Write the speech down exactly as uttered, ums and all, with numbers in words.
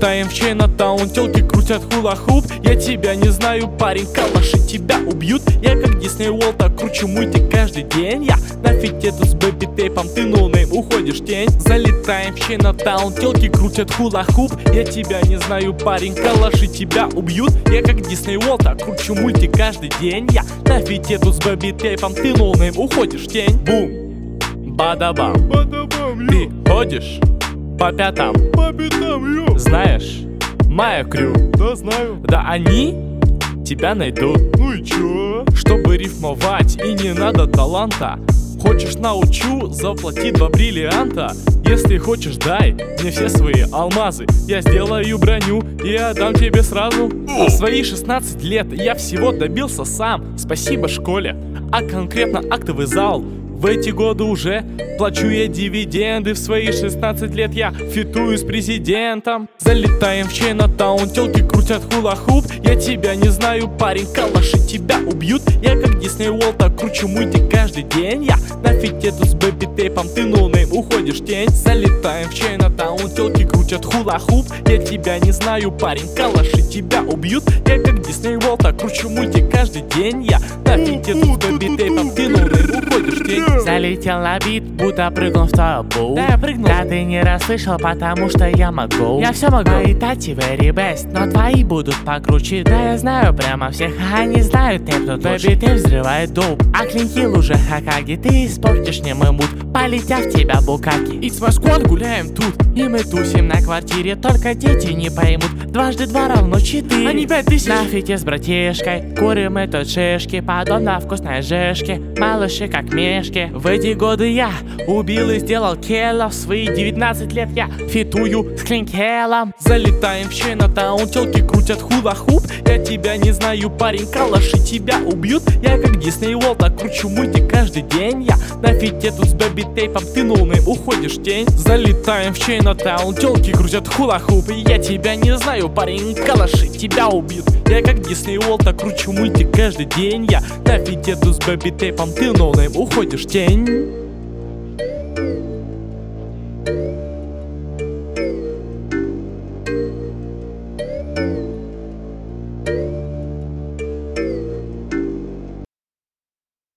Залетаем в Чайнатаун, телки крутят хула-хуп. Я тебя не знаю, парень, калаши тебя убьют. Я как Дисней Уорлд, так кручу мультик каждый день. Я на фите тут с бэби-тейпом, ты ноунейм, уходишь в тень. Залетаем в Чайнатаун, телки крутят хула-хуп. Я тебя не знаю, парень, калаши тебя убьют. Я как Дисней Уорлд, так кручу мультик каждый день. Я на фите тут с бэби-тейпом, ты ноунейм, уходишь в тень. Бум, бада-бам, Бада-бам, ты йо, ходишь по пятам, по пятам, йо. знаешь, моя крю, Да, знаю. да они тебя найдут. Ну и чё? Чтобы рифмовать, и не надо таланта. Хочешь, научу, заплати два бриллианта. Если хочешь, дай мне все свои алмазы. Я сделаю броню и отдам тебе сразу. В свои шестнадцать лет я всего добился сам. Спасибо школе, а конкретно актовый зал. В эти годы уже плачу я дивиденды. В свои шестнадцать лет я фитую с президентом. Залетаем в Чайнатаун, телки крутят хула-хуп. Я тебя не знаю, парень, калаши тебя убьют. Я как Дисней Уорлд, так кручу мультик каждый день. Я на фите тут с бэби-тейпом, ты ноунейм, уходишь в тень. Залетаем в Чайнатаун, телки крутят хула-хуп. Я тебя не знаю, парень, калаши тебя убьют. Я как Дисней Уорлд, так кручу мультик каждый день. Я на фите тут с бэби-тейпом, ты ноунейм, уходишь в тень. Залетел на бит, будто прыгнул в табу. Да, я прыгнул. Да, ты не расслышал, потому что я могу. Я всё могу. Мои тати very best, но твои будут покруче. Да, я знаю прямо всех, а они знают тейп, тут бэби тейп взрывает доп. А клинки лужи Хакаги, ты испортишь мне мой мут, полетя в тебя букаки. It's my squad, гуляем тут. И мы тусим на квартире, только дети не поймут. Дважды два равно четыре. А не пять тысяч. На фите с братишкой курим мы тут шишки, подобно вкусной жешки, малыши как мешки. В эти годы я убил и сделал келла. В свои девятнадцать лет я фитую с клинкелом. Залетаем в Чайнатаун, телки крутят хула-хуп. Я тебя не знаю, парень, калаши тебя убьют. Я как Дисней Уорлд, так кручу мультик каждый день. Я на фите тут с бэби-тейпом, ты ноунейм, уходишь в тень. Залетаем в Чайнатаун, телки крутят хула-хуп. Я тебя не знаю, парень, калаши тебя убьют. Я как Дисней Уорлд, так кручу мультик каждый день. Я на фите тут с бэби-тейпом, ты ноунейм, уходишь в тень.